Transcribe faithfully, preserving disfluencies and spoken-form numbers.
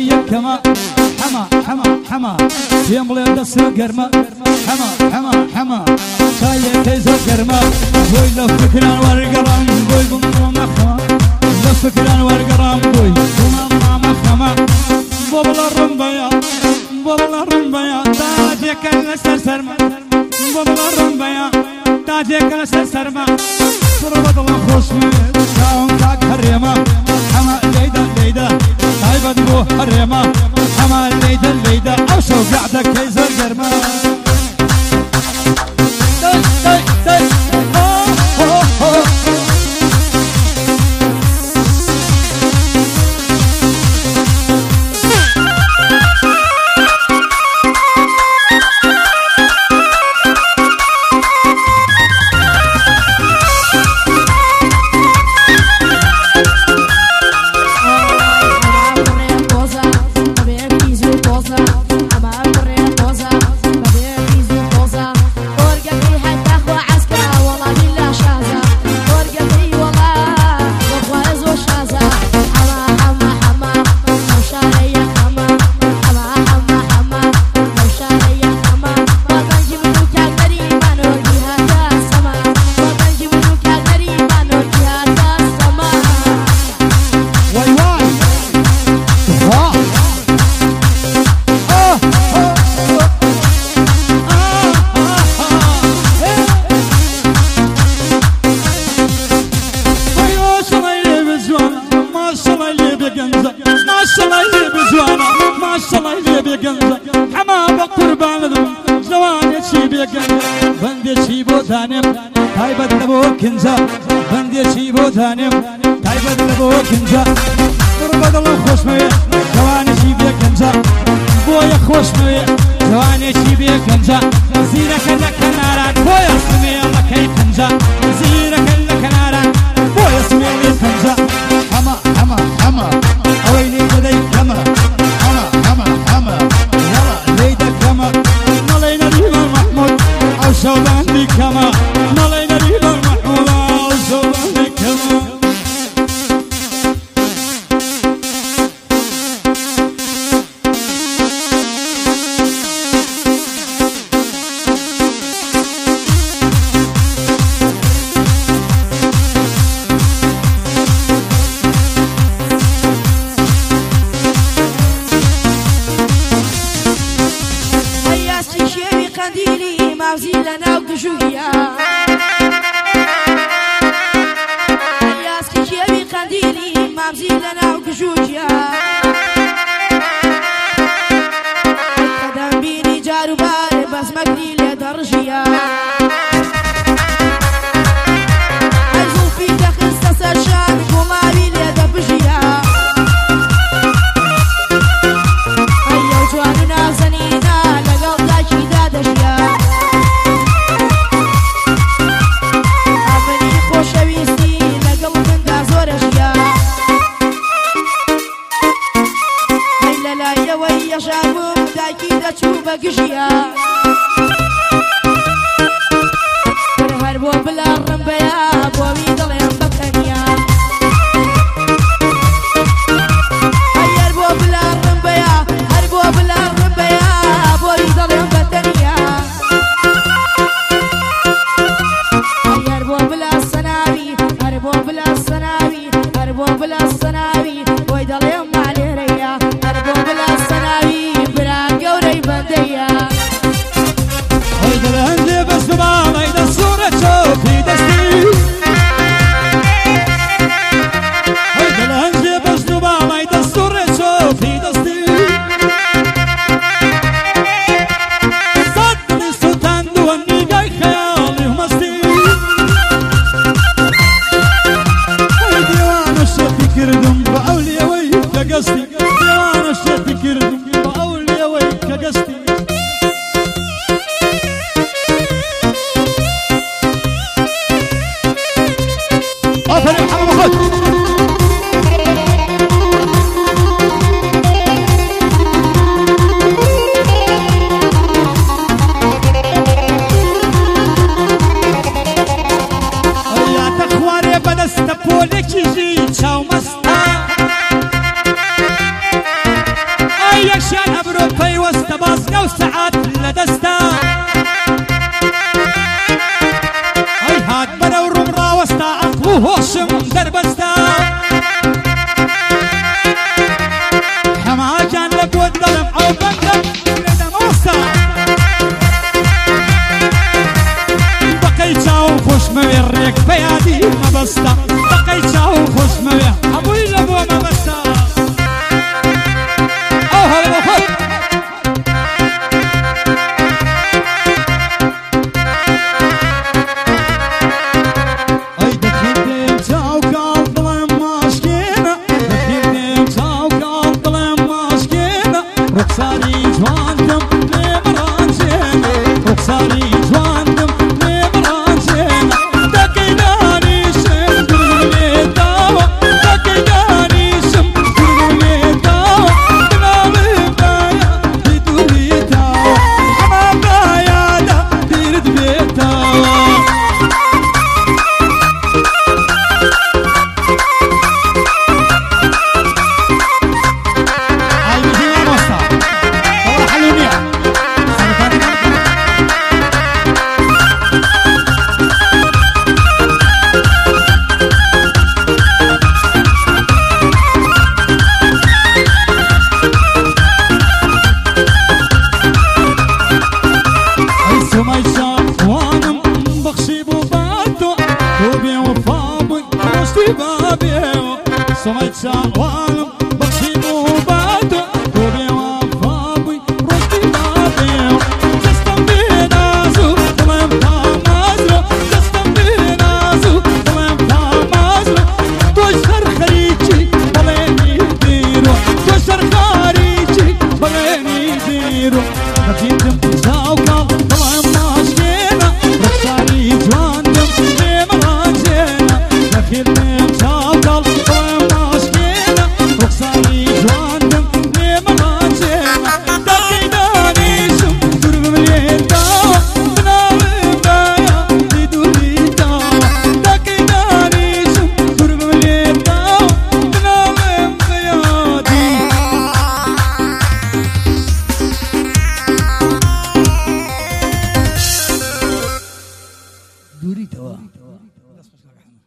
شاري كما حما حما حما يملي دس قرما حما حما حما شاي كيزو قرما بوي لفكران والقرام بوي بموما خما لفكران والقرام بوي بموما خما بوبلا الرمبيا بوبلا الرمبيا تاجك السرسرما بوبلا الرمبيا تاجك السرسرما صربت الله خوشمي شاون كاك هريما حما ليدا ليدا طيبت بو هريما حما ليدا ليدا او شو قعدك كيزو قرما داي داي داي هو هو هو كنزا بندي شيبو ثانيم تايبت لبو كنزا قربت الله خوش مويا جواني شيبي كنزا بويا خوش مويا جواني شيبي كنزا زيرك لك نارات بويا سمي الله كي كنزا زيرك لك نارات بويا سمي الله كنزا حما حما حما اويلي لدي كما حما حما حما يلا ليدا كما نلينا الإمام محمود او شوبان دي كما نلينا الإمام رخساری جواندم